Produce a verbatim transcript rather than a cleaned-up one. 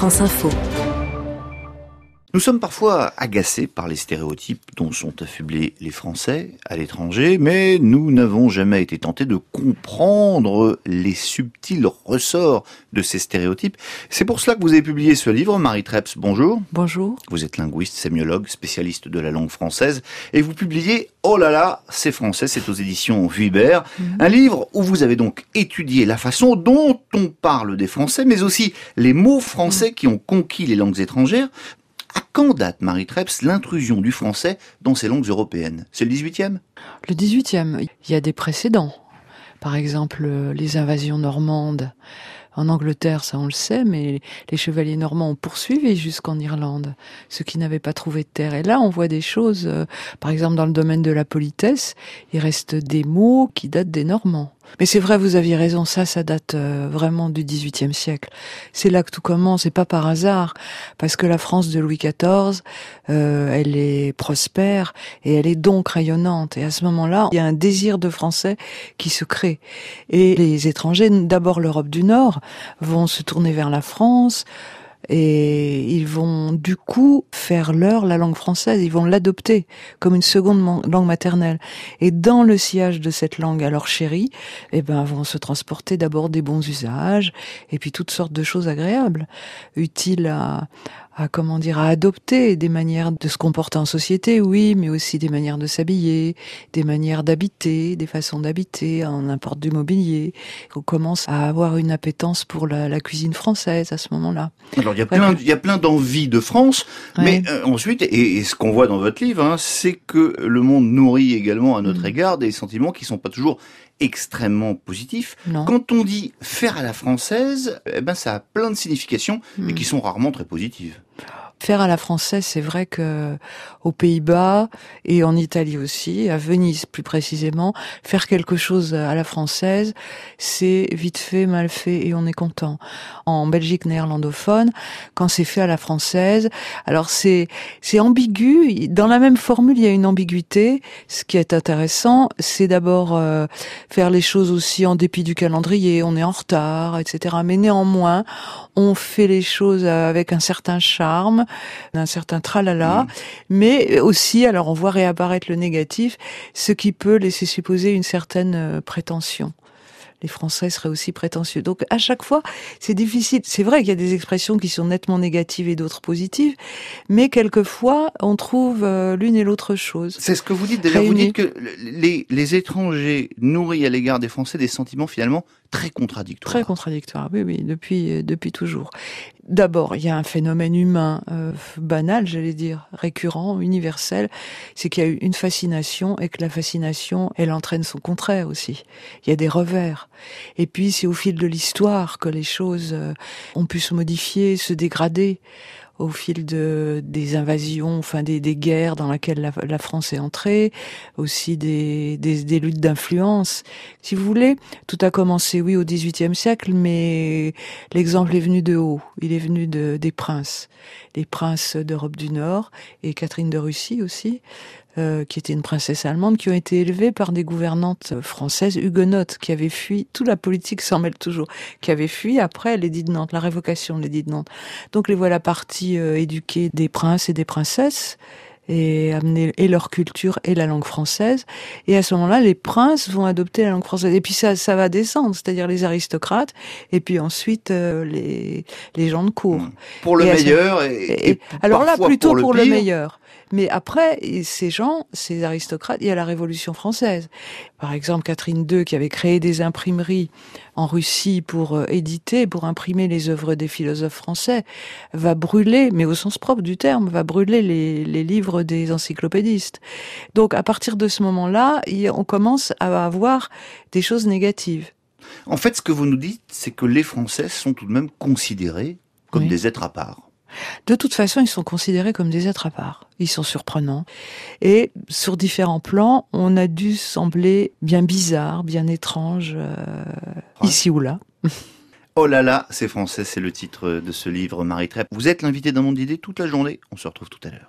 France Info. Nous sommes parfois agacés par les stéréotypes dont sont affublés les Français à l'étranger, mais nous n'avons jamais été tentés de comprendre les subtils ressorts de ces stéréotypes. C'est pour cela que vous avez publié ce livre, Marie Treps, bonjour. Bonjour. Vous êtes linguiste, sémiologue, spécialiste de la langue française, et vous publiez « Oh là là, c'est français », c'est aux éditions Vuibert, mmh. un livre où vous avez donc étudié la façon dont on parle des Français, mais aussi les mots français mmh. qui ont conquis les langues étrangères. À quand date, Marie Treps, l'intrusion du français dans ces langues européennes? C'est le dix-huitième? Le dix-huitième. Il y a des précédents. Par exemple, les invasions normandes. En Angleterre, ça on le sait, mais les chevaliers normands ont poursuivi jusqu'en Irlande, ceux qui n'avaient pas trouvé de terre. Et là, on voit des choses, euh, par exemple dans le domaine de la politesse, il reste des mots qui datent des Normands. Mais c'est vrai, vous aviez raison, ça, ça date euh, vraiment du dix-huitième siècle. C'est là que tout commence, et pas par hasard, parce que la France de Louis quatorze, euh, elle est prospère, et elle est donc rayonnante. Et à ce moment-là, il y a un désir de français qui se crée. Et les étrangers, d'abord l'Europe du Nord, vont se tourner vers la France, et ils vont du coup faire leur la langue française, ils vont l'adopter comme une seconde langue maternelle. Et dans le sillage de cette langue alors chérie, eh ben vont se transporter d'abord des bons usages et puis toutes sortes de choses agréables, utiles à à comment dire à adopter, des manières de se comporter en société, oui, mais aussi des manières de s'habiller, des manières d'habiter, des façons d'habiter, on importe du mobilier. On commence à avoir une appétence pour la, la cuisine française à ce moment-là. Alors il y a plein, il y a plein d'envies de France, ouais. mais euh, ensuite, et, et ce qu'on voit dans votre livre, hein, c'est que le monde nourrit également à notre mmh. égard des sentiments qui sont pas toujours extrêmement positifs. Non. Quand on dit faire à la française, eh ben ça a plein de significations mmh. et qui sont rarement très positives. Faire à la française, c'est vrai que aux Pays-Bas et en Italie aussi, à Venise plus précisément, faire quelque chose à la française, c'est vite fait, mal fait et on est content. En Belgique néerlandophone, quand c'est fait à la française, alors c'est c'est ambigu. Dans la même formule, il y a une ambiguïté. Ce qui est intéressant, c'est d'abord euh, faire les choses aussi en dépit du calendrier. On est en retard, et cetera. Mais néanmoins, on fait les choses avec un certain charme, un certain tralala, mmh. mais aussi, alors on voit réapparaître le négatif, ce qui peut laisser supposer une certaine euh, prétention. Les Français seraient aussi prétentieux. Donc à chaque fois, c'est difficile. C'est vrai qu'il y a des expressions qui sont nettement négatives et d'autres positives, mais quelquefois, on trouve euh, l'une et l'autre chose. C'est ce que vous dites. Déjà, réunis. Vous dites que les, les étrangers nourrissent à l'égard des Français des sentiments finalement très contradictoires. Très contradictoires, oui, oui, depuis, depuis toujours. D'abord, il y a un phénomène humain euh, banal, j'allais dire, récurrent, universel, c'est qu'il y a eu une fascination et que la fascination, elle entraîne son contraire aussi. Il y a des revers. Et puis, c'est au fil de l'histoire que les choses euh, ont pu se modifier, se dégrader. Au fil de des invasions, enfin des, des guerres dans lesquelles la, la France est entrée, aussi des, des, des luttes d'influence. Si vous voulez, tout a commencé, oui, au dix-huitième siècle, mais l'exemple est venu de haut. Il est venu de, des princes, les princes d'Europe du Nord et Catherine de Russie aussi, euh, qui était une princesse allemande, qui ont été élevées par des gouvernantes françaises huguenotes qui avaient fui, toute la politique s'en mêle toujours, qui avaient fui après l'édit de Nantes, la révocation de l'édit de Nantes. Donc les voilà partis euh, éduquer des princes et des princesses et amener et leur culture et la langue française. Et à ce moment-là, les princes vont adopter la langue française. Et puis ça, ça va descendre, c'est-à-dire les aristocrates, et puis ensuite euh, les les gens de cour. Pour le et meilleur ce... et, et, et alors là plutôt pour, le, pour le le meilleur. Mais après, ces gens, ces aristocrates, il y a la Révolution française. Par exemple, Catherine deux, qui avait créé des imprimeries en Russie pour euh, éditer, pour imprimer les œuvres des philosophes français, va brûler, mais au sens propre du terme, va brûler les, les livres des encyclopédistes. Donc, à partir de ce moment-là, on commence à avoir des choses négatives. En fait, ce que vous nous dites, c'est que les Français sont tout de même considérés comme oui. des êtres à part. De toute façon, ils sont considérés comme des êtres à part. Ils sont surprenants. Et sur différents plans, on a dû sembler bien bizarre, bien étrange, euh, ouais. ici ou là. Oh là là, c'est français, c'est le titre de ce livre, Marie Treps. Vous êtes l'invité d'un monde d'idées toute la journée. On se retrouve tout à l'heure.